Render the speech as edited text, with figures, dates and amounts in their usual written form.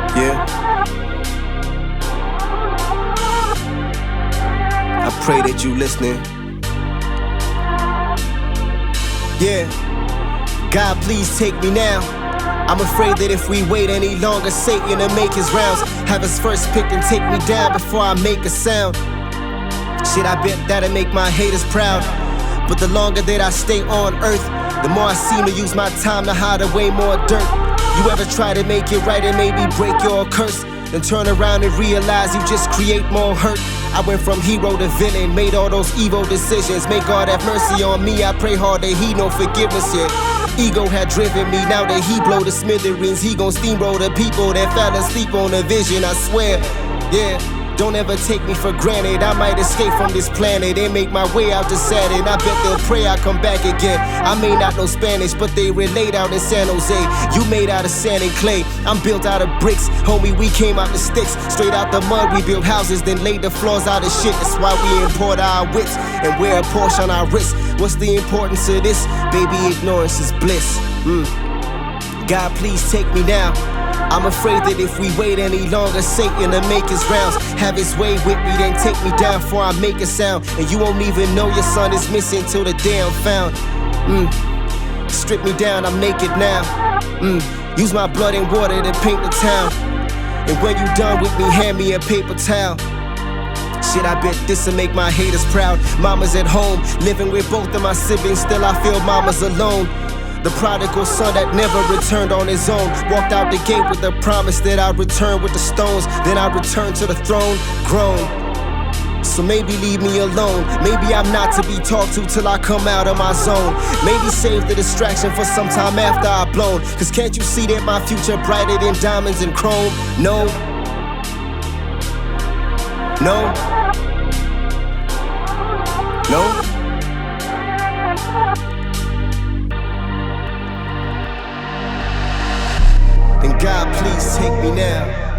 Yeah. I pray that you listening. Yeah. God, please take me now. I'm afraid that if we wait any longer, Satan will make his rounds. Have his first pick and take me down before I make a sound. Shit, I bet that'll make my haters proud. But the longer that I stay on earth, the more I seem to use my time to hide away more dirt. You ever try to make it right and maybe break your curse, then turn around and realize you just create more hurt? I went from hero to villain, made all those evil decisions. May God have mercy on me, I pray hard that he no forgiveness yet. Ego had driven me, now that he blow the smithereens, he gon' steamroll the people that fell asleep on the vision, I swear. Yeah. Don't ever take me for granted. I might escape from this planet and make my way out to Saturn. I bet they'll pray I come back again. I may not know Spanish, but they relate out in San Jose. You made out of sand and clay, I'm built out of bricks. Homie, we came out the sticks, straight out the mud. We built houses, then laid the floors out of shit. That's why we import our wits and wear a Porsche on our wrist. What's the importance of this? Baby, ignorance is bliss. God, please take me now. I'm afraid that if we wait any longer, Satan will make his rounds. Have his way with me, then take me down before I make a sound. And you won't even know your son is missing till the day I'm found. Strip me down, I'm naked now. Use my blood and water to paint the town. And when you done with me, hand me a paper towel. Shit, I bet this'll make my haters proud. Mama's at home, living with both of my siblings. Still I feel mama's alone. The prodigal son that never returned on his own. Walked out the gate with the promise that I'd return with the stones. Then I'd return to the throne, grown. So maybe leave me alone. Maybe I'm not to be talked to till I come out of my zone. Maybe save the distraction for some time after I've blown. Cause can't you see that my future brighter than diamonds and chrome? No. No. No. And God, please take me now.